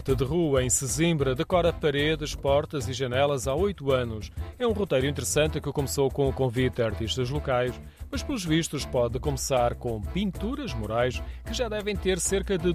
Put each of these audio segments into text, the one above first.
arte de rua em Sesimbra decora paredes, portas e janelas há 8 anos. É um roteiro interessante que começou com o convite de artistas locais, mas pelos vistos pode começar com pinturas murais que já devem ter cerca de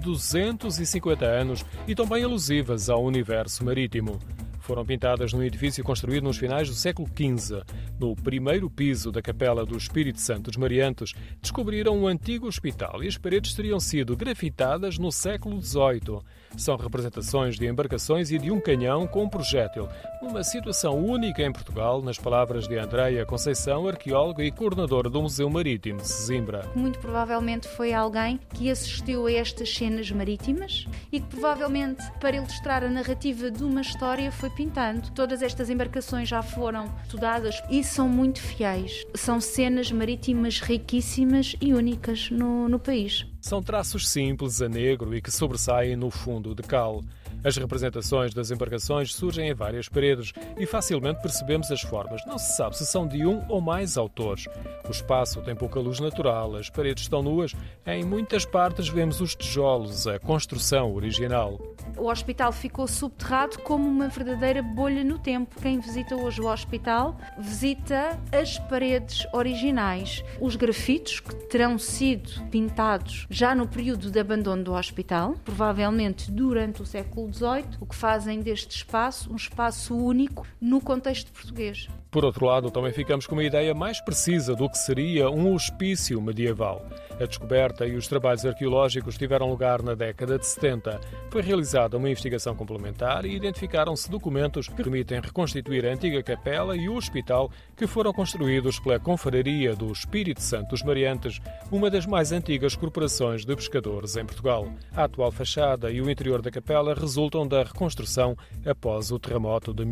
250 anos e também alusivas ao universo marítimo. Foram pintadas num edifício construído nos finais do século XV. No primeiro piso da Capela do Espírito Santo dos Mariantos, descobriram um antigo hospital e as paredes teriam sido grafitadas no século XVIII. São representações de embarcações e de um canhão com um projétil. Uma situação única em Portugal, nas palavras de Andreia Conceição, arqueóloga e coordenadora do Museu Marítimo de Sesimbra. Muito provavelmente foi alguém que assistiu a estas cenas marítimas e que provavelmente, para ilustrar a narrativa de uma história, foi pintando. Todas estas embarcações já foram estudadas e são muito fiéis. São cenas marítimas riquíssimas e únicas no país. São traços simples a negro e que sobressaem no fundo de cal. As representações das embarcações surgem em várias paredes e facilmente percebemos as formas. Não se sabe se são de um ou mais autores. O espaço tem pouca luz natural, as paredes estão nuas. Em muitas partes vemos os tijolos, a construção original. O hospital ficou subterrado como uma verdadeira bolha no tempo. Quem visita hoje o hospital visita as paredes originais. Os grafitos que terão sido pintados já no período de abandono do hospital, provavelmente durante o século XVIII, o que fazem deste espaço um espaço único no contexto português. Por outro lado, também ficamos com uma ideia mais precisa do que seria um hospício medieval. A descoberta e os trabalhos arqueológicos tiveram lugar na década de 70. Foi realizada uma investigação complementar e identificaram-se documentos que permitem reconstituir a antiga capela e o hospital que foram construídos pela Confraria do Espírito Santo dos Mariantes, uma das mais antigas corporações de pescadores em Portugal. A atual fachada e o interior da capela resultam da reconstrução após o terremoto de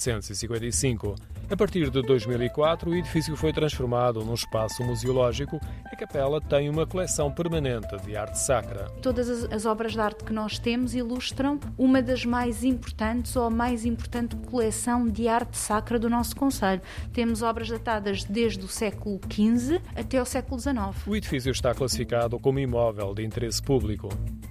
1755. A partir de 2004, o edifício foi transformado num espaço museológico. A capela tem uma coleção permanente de arte sacra. Todas as obras de arte que nós temos ilustram uma das mais importantes ou a mais importante coleção de arte sacra do nosso concelho. Temos obras datadas desde o século XV até o século XIX. O edifício está classificado como imóvel de interesse público.